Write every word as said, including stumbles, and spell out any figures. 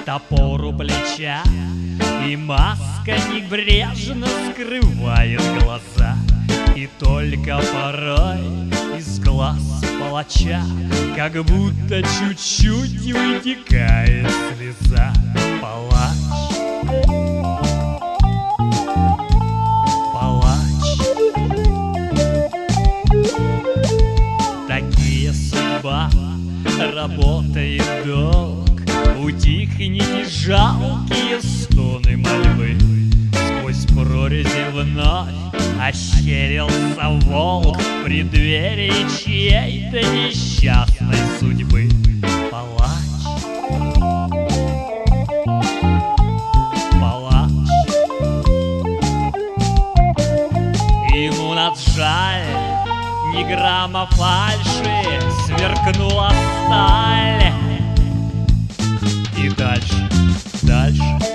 топор у плеча, и маска небрежно скрывает глаза. И только порой из глаз палача как будто чуть-чуть вытекает слеза. Палач, палач, такие судьба, работа и долг. Утихните жалкие стоны мольбы. Сквозь прорези вновь ощерился волк в преддверии чьей-то несчастной судьбы. Палач, палач, ему наджаль, ни грамма фальши, сверкнула сталь. И дальше, дальше